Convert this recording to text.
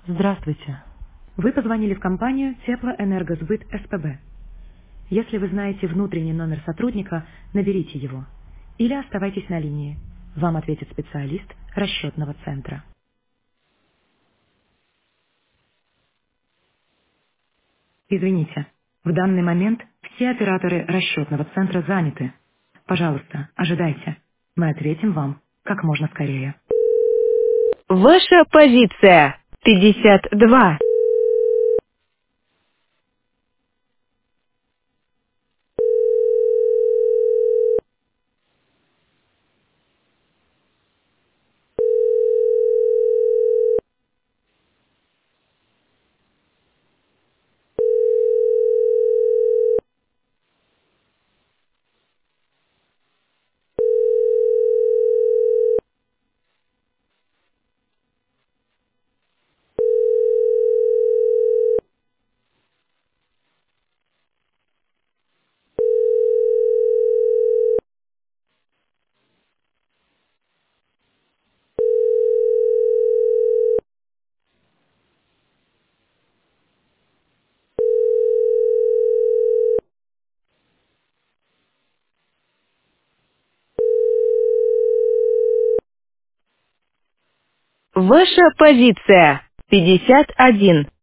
Здравствуйте. Вы позвонили в компанию Теплоэнергосбыт СПБ. Если вы знаете внутренний номер сотрудника, наберите его. Или оставайтесь на линии. Вам ответит специалист расчетного центра. Извините, в данный момент все операторы расчетного центра заняты. Пожалуйста, ожидайте. Мы ответим вам как можно скорее. Ваша позиция 52. Ваша позиция 51.